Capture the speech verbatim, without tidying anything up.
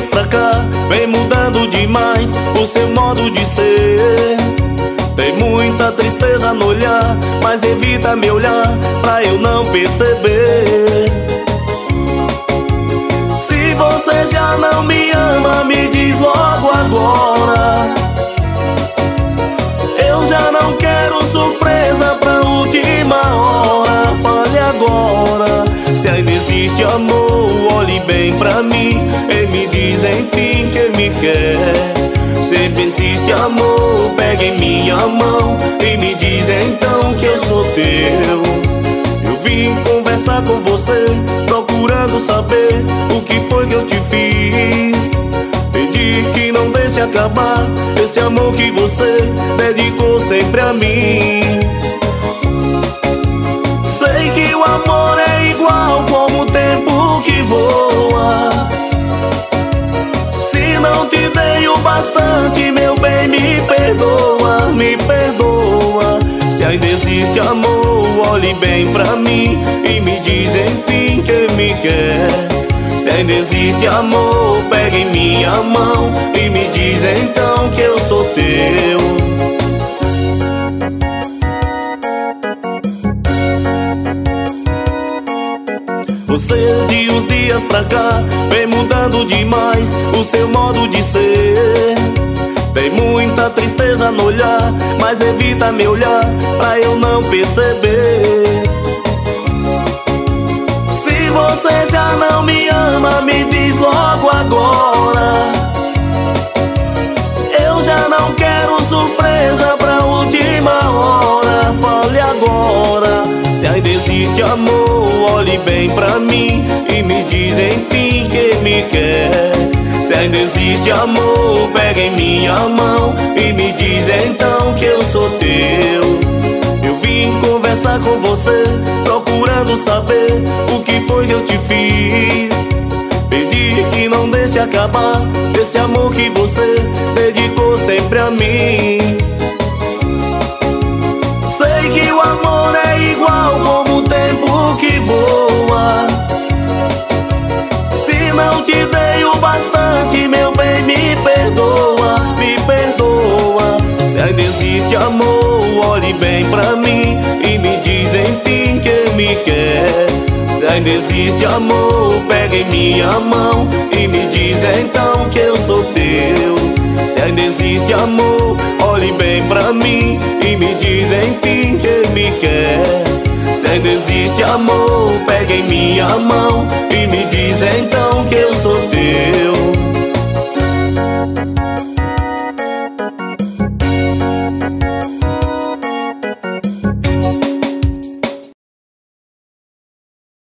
pra cá vem mudando demais o seu modo de ser. Tem muita tristeza no olhar, mas evita me olhar pra eu não perceber. Se você já não me ama, me diz logo agora. Eu já não quero surpresa pra última hora. Fale agora, se ainda existe amor, olhe bem pra mim e me diz enfim que me quer. Se ainda existe amor, pegue em minha mão e me diz então que eu sou teu. Eu vim conversar com você, procurando saber o que foi que eu te fiz. Pedi que não deixe acabar esse amor que você dedicou sempre a mim. Sei que o amor é igual como o tempo que voa. Se não te dei o bastante, meu bem, me perdoa, me perdoa. Se ainda existe amor, olhe bem pra mim e me diz enfim que me quer. Se ainda existe amor, pegue em minha mão e me diz então que eu sou teu. Você de uns dias pra cá vem mudando demais o seu modo de ser. Tem muita tristeza no olhar, mas evita me olhar pra eu não perceber. Se você já não me ama, me diz logo agora. Eu já não quero surpresa pra última hora. Fale agora, se ainda existe amor, olhe bem pra mim e me diz enfim que me quer. Se ainda existe amor, pega em minha mão e me diz então que eu sou teu. Eu vim conversar com você, procurando saber o que foi que eu te fiz. Pedi que não deixe acabar esse amor que você dedicou sempre a mim. Sei que o amor é igual como o tempo que voa. Se não te dei o bastante, meu bem, me perdoa, me perdoa. Se ainda existe amor, olhe bem pra mim e me diz enfim que me quer. Se ainda existe amor, pegue em minha mão e me diz então que eu sou teu. Se ainda existe amor, olhe bem pra mim e me diz enfim que me quer. Se ainda existe amor, pegue em minha mão e me diz então que eu sou teu.